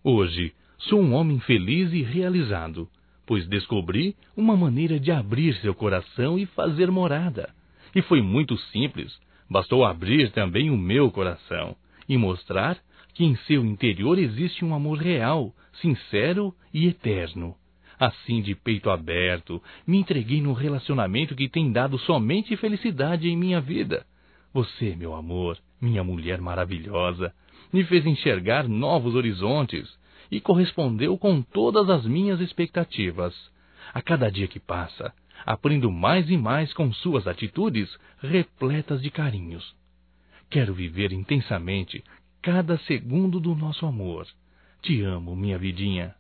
Hoje, sou um homem feliz e realizado, pois descobri uma maneira de abrir seu coração e fazer morada. E foi muito simples, bastou abrir também o meu coração e mostrar que em seu interior existe um amor real, sincero e eterno. Assim, de peito aberto, me entreguei num relacionamento que tem dado somente felicidade em minha vida. Você, meu amor, minha mulher maravilhosa, me fez enxergar novos horizontes e correspondeu com todas as minhas expectativas. A cada dia que passa, aprendo mais e mais com suas atitudes repletas de carinhos. Quero viver intensamente cada segundo do nosso amor. Te amo, minha vidinha.